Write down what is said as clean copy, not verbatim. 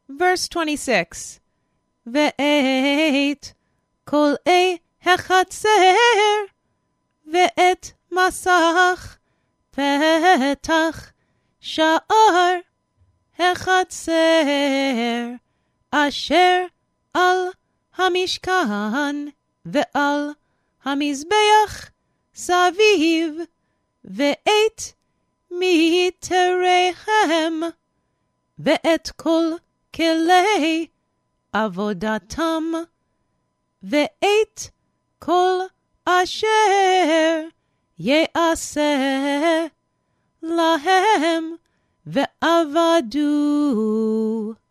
Verse 26. ואת קולעי החצר, ואת מסך פתח שער החצר, אשר על המשכן ועל המזבח סביב, ואת מיתריהם, ואת כל כלי עבודתם, ואת כל אשר יעשה להם ועבדו.